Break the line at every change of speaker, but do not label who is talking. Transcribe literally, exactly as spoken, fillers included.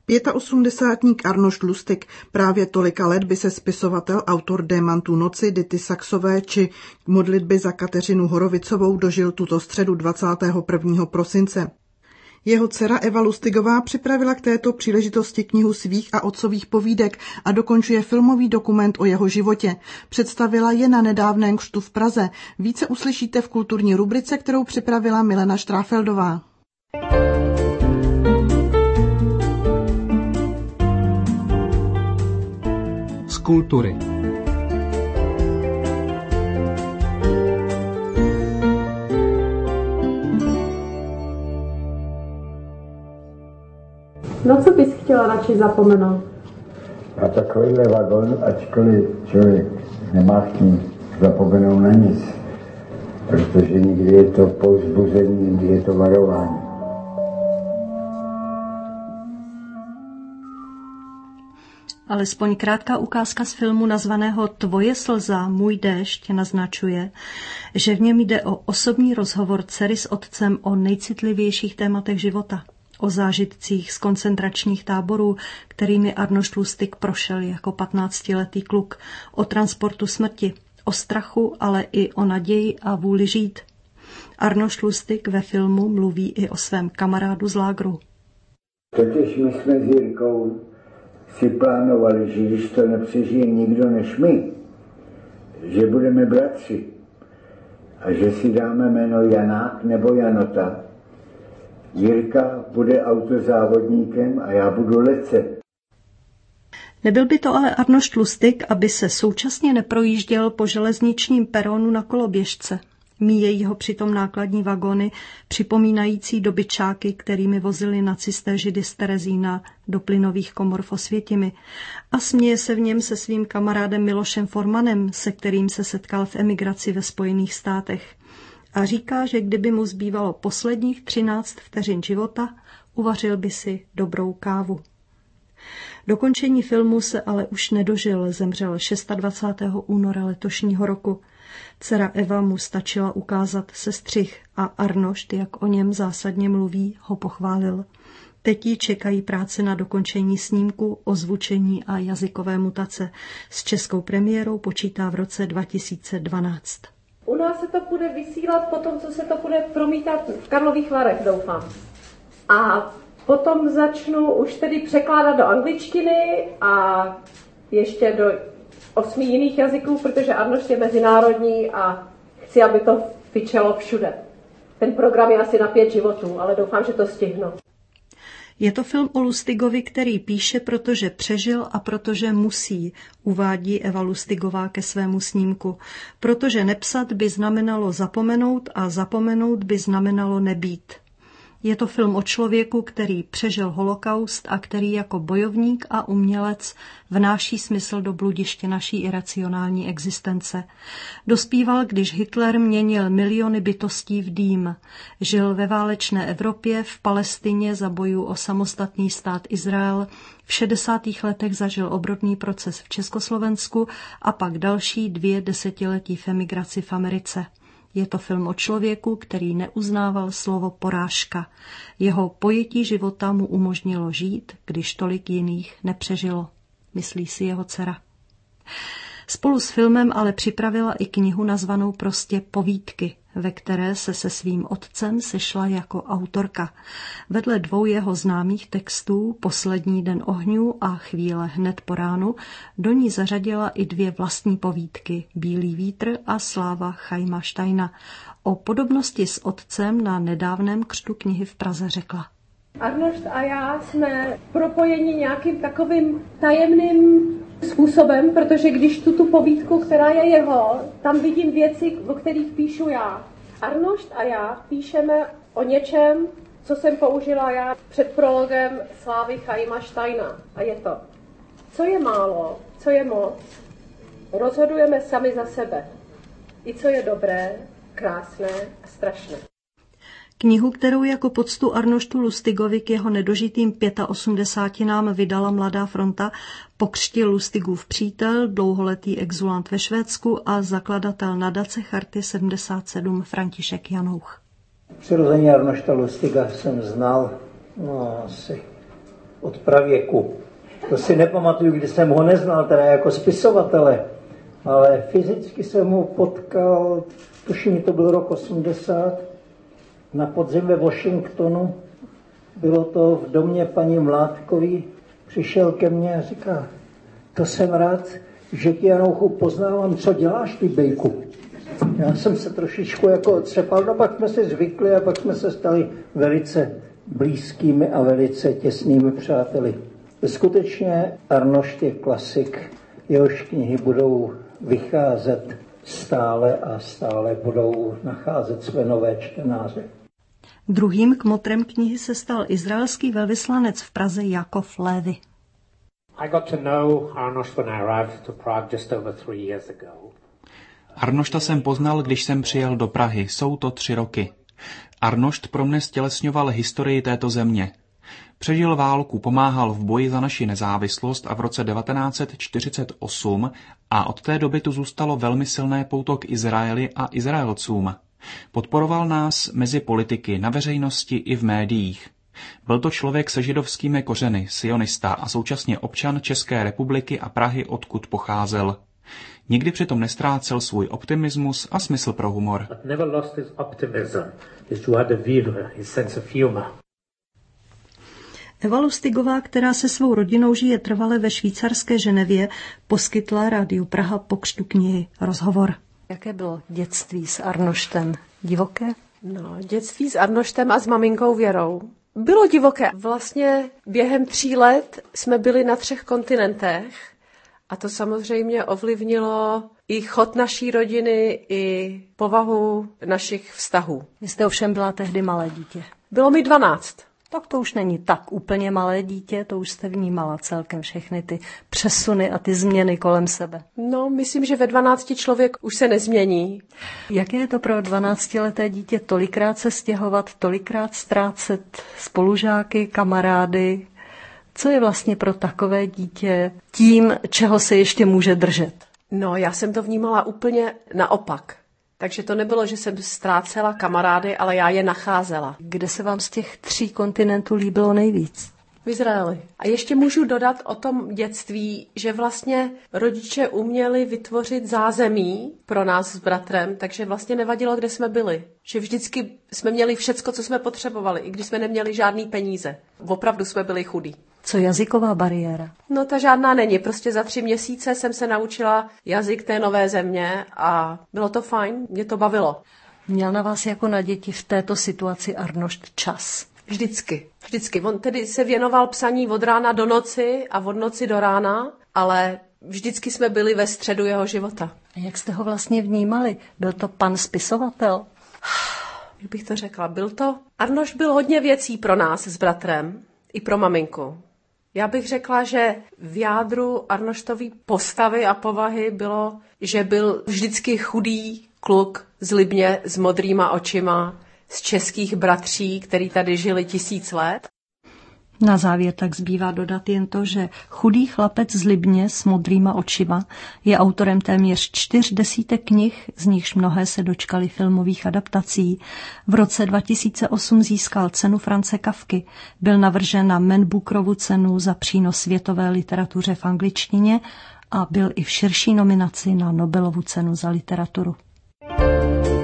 Pětaosmdesátník Arnošt Lustig, právě tolika let by se spisovatel, autor Démantů noci, Dity Saxové či Modlitby za Kateřinu Horovicovou dožil tuto středu dvacátého prvního prosince. Jeho dcera Eva Lustigová připravila k této příležitosti knihu svých a otcových povídek a dokončuje filmový dokument o jeho životě. Představila je na nedávném křtu v Praze. Více uslyšíte v kulturní rubrice, kterou připravila Milena Štráfeldová.
Z kultury.
Na co bys chtěla radši zapomenout?
A takovýhle vagon, ačkoliv člověk nemá chtít zapomenout na nic, protože někdy je to povzbuzení, někdy je to varování.
Alespoň krátká ukázka z filmu nazvaného Tvoje slza, můj déšť naznačuje, že v něm jde o osobní rozhovor dcery s otcem o nejcitlivějších tématech života. O zážitcích z koncentračních táborů, kterými Arnošt Lustig prošel jako patnáctiletý kluk, o transportu smrti, o strachu, ale i o naději a vůli žít. Arnošt Lustig ve filmu mluví i o svém kamarádu z lágru.
Totiž my jsme s Jirkou si plánovali, že když to nepřežije nikdo než my, že budeme bratři a že si dáme jméno Janák nebo Janota. Jirka bude autozávodníkem a já budu letce.
Nebyl by to ale Arnošt Lustig, aby se současně neprojížděl po železničním peronu na koloběžce. Míjejí ho přitom nákladní vagony, připomínající dobyčáky, kterými vozili nacisté Židy z Terezína do plynových komor v Osvětimi. A směje se v něm se svým kamarádem Milošem Formanem, se kterým se setkal v emigraci ve Spojených státech. A říká, že kdyby mu zbývalo posledních třináct vteřin života, uvařil by si dobrou kávu. Dokončení filmu se ale už nedožil, zemřel dvacátého šestého února letošního roku. Dcera Eva mu stačila ukázat sestřih a Arnošt, jak o něm zásadně mluví, ho pochválil. Teď jí čekají práce na dokončení snímku, ozvučení a jazykové mutace. S českou premiérou počítá v roce dva tisíce dvanáct.
U nás se to bude vysílat potom, co se to bude promítat v Karlových Varech, doufám. A potom začnu už tedy překládat do angličtiny a ještě do osmi jiných jazyků, protože Arnošt je mezinárodní a chci, aby to fičelo všude. Ten program je asi na pět životů, ale doufám, že to stihnu.
Je to film o Lustigovi, který píše, protože přežil a protože musí, uvádí Eva Lustigová ke svému snímku. Protože nepsat by znamenalo zapomenout a zapomenout by znamenalo nebýt. Je to film o člověku, který přežil holokaust a který jako bojovník a umělec vnáší smysl do bludiště naší iracionální existence. Dospíval, když Hitler měnil miliony bytostí v dým. Žil ve válečné Evropě, v Palestině za bojů o samostatný stát Izrael. V šedesátých letech zažil obrodný proces v Československu a pak další dvě desetiletí v emigraci v Americe. Je to film o člověku, který neuznával slovo porážka. Jeho pojetí života mu umožnilo žít, když tolik jiných nepřežilo, myslí si jeho dcera. Spolu s filmem ale připravila i knihu nazvanou prostě Povídky, ve které se se svým otcem sešla jako autorka. Vedle dvou jeho známých textů Poslední den ohňů a Chvíle hned po ránu do ní zařadila i dvě vlastní povídky Bílý vítr a Sláva Chaima Steina. O podobnosti s otcem na nedávném křtu knihy v Praze řekla.
Arnošt a já jsme propojeni nějakým takovým tajemným způsobem, protože když tu tu povídku, která je jeho, tam vidím věci, o kterých píšu já. Arnošt a já píšeme o něčem, co jsem použila já před prologem Slávy Chaima Steina. A je to, co je málo, co je moc, rozhodujeme sami za sebe. I co je dobré, krásné a strašné.
Knihu, kterou jako poctu Arnoštu Lustigovi k jeho nedožitým osmdesátinám vydala Mladá fronta, pokřtil Lustigův přítel, dlouholetý exulant ve Švédsku a zakladatel nadace Charty sedmdesát sedm František Janouch.
Přirození Arnošta Lustiga jsem znal no, asi od pravěku. To si nepamatuju, kdy jsem ho neznal, teda jako spisovatele, ale fyzicky jsem ho potkal, tuším, to byl rok osmdesát, na podzim ve Washingtonu. Bylo to v domě paní Mládkový, přišel ke mně a říká, to jsem rád, že ti, Janouchu, poznávám, co děláš ty, bejku. Já jsem se trošičku jako otřepal, no pak jsme si zvykli a pak jsme se stali velice blízkými a velice těsnými přáteli. Skutečně Arnošt je klasik, jehož knihy budou vycházet stále a stále budou nacházet své nové čtenáře.
Druhým kmotrem knihy se stal izraelský velvyslanec v Praze Jakov Lévy.
I got to know Arnošt when I arrived to Prague just over three years ago.
Arnošta jsem poznal, když jsem přijel do Prahy. Jsou to tři roky. Arnošt pro mne stělesňoval historii této země. Přežil válku, pomáhal v boji za naši nezávislost a v roce devatenáct set čtyřicet osm a od té doby tu zůstalo velmi silné pouto k Izraeli a Izraelcům. Podporoval nás mezi politiky, na veřejnosti i v médiích. Byl to člověk se židovskými kořeny, sionista a současně občan České republiky a Prahy, odkud pocházel. Nikdy přitom nestrácel svůj optimismus a smysl pro humor. Eva Lustigová, která se svou rodinou žije trvale ve švýcarské Ženevě, poskytla Rádiu Praha po křtu knihy rozhovor. Jaké bylo dětství s Arnoštem? Divoké?
No, dětství s Arnoštem a s maminkou Věrou. Bylo divoké. Vlastně během tří let jsme byli na třech kontinentech a to samozřejmě ovlivnilo i chod naší rodiny, i povahu našich vztahů.
Vy jste ovšem byla tehdy malé dítě.
Bylo mi dvanáct.
Tak to už není tak úplně malé dítě, to už jste vnímala celkem všechny ty přesuny a ty změny kolem sebe.
No, myslím, že ve dvanácti člověk už se nezmění.
Jaké je to pro dvanáctileté dítě tolikrát se stěhovat, tolikrát ztrácet spolužáky, kamarády? Co je vlastně pro takové dítě tím, čeho se ještě může držet?
No, já jsem to vnímala úplně naopak. Takže to nebylo, že jsem ztrácela kamarády, ale já je nacházela.
Kde se vám z těch tří kontinentů líbilo nejvíc?
V Izraeli. A ještě můžu dodat o tom dětství, že vlastně rodiče uměli vytvořit zázemí pro nás s bratrem, takže vlastně nevadilo, kde jsme byli. Že vždycky jsme měli všecko, co jsme potřebovali, i když jsme neměli žádný peníze. Opravdu jsme byli chudí.
Co jazyková bariéra?
No ta žádná není. Prostě za tři měsíce jsem se naučila jazyk té nové země a bylo to fajn, mě to bavilo.
Měl na vás jako na děti v této situaci Arnošt čas?
Vždycky. Vždycky. On tedy se věnoval psaní od rána do noci a od noci do rána, ale vždycky jsme byli ve středu jeho života.
A jak jste ho vlastně vnímali? Byl to pan spisovatel?
Jak bych to řekla? Byl to... Arnošt byl hodně věcí pro nás s bratrem, i pro maminku. Já bych řekla, že v jádru Arnoštový postavy a povahy bylo, že byl vždycky chudý kluk z Libně s modrýma očima, z českých bratří, který tady žili tisíc let.
Na závěr tak zbývá dodat jen to, že chudý chlapec z Libně s modrýma očima je autorem téměř čtyř desítek knih, z nichž mnohé se dočkaly filmových adaptací. V roce dva tisíce osm získal cenu France Kafky, byl navržen na Man Bookerovu cenu za přínos světové literatuře v angličtině a byl i v širší nominaci na Nobelovu cenu za literaturu.